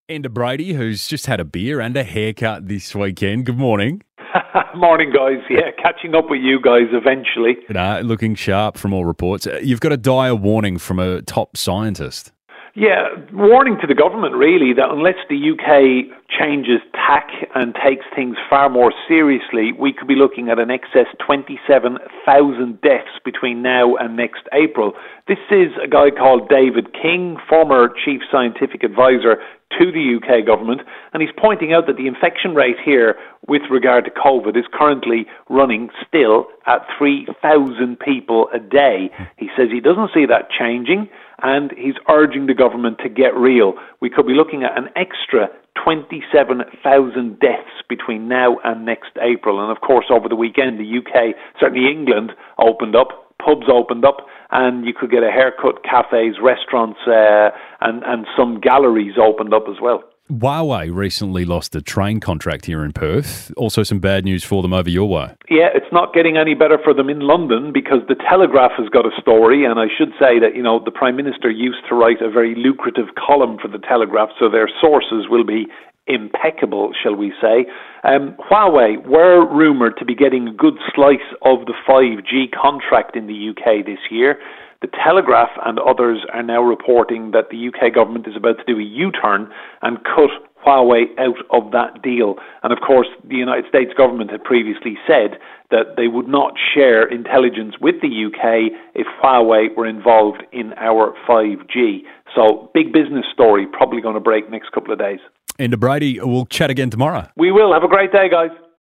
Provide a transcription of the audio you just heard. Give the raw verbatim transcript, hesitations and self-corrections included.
Enda Brady, who's just had a beer and a haircut this weekend. Good morning. Morning, guys. Yeah, catching up with you guys eventually. Uh, looking sharp from all reports. Uh, You've got a dire warning from a top scientist. Yeah, warning to the government, really, that unless the U K changes tack and takes things far more seriously, we could be looking at an excess twenty-seven thousand deaths between now and next April. This is a guy called David King, former chief scientific advisor to the U K government, and he's pointing out that the infection rate here with regard to COVID is currently running still at three thousand people a day. He says he doesn't see that changing, and he's urging the government to get real. We could be looking at an extra twenty-seven thousand deaths between now and next April. And of course, over the weekend, the U K, certainly England, opened up. Pubs opened up, and you could get a haircut, cafes, restaurants, uh, and, and some galleries opened up as well. Huawei recently lost a train contract here in Perth. Also some bad news for them over your way. Yeah, it's not getting any better for them in London because the Telegraph has got a story, and I should say that, you know, the Prime Minister used to write a very lucrative column for the Telegraph, so their sources will be impeccable, shall we say. Um, Huawei were rumoured to be getting a good slice of the five G contract in the U K this year. The Telegraph and others are now reporting that the U K government is about to do a U-turn and cut Huawei out of that deal. And of course, the United States government had previously said that they would not share intelligence with the U K if Huawei were involved in our five G. So, big business story, probably going to break next couple of days. Enda Brady, we'll chat again tomorrow. We will. Have a great day, guys.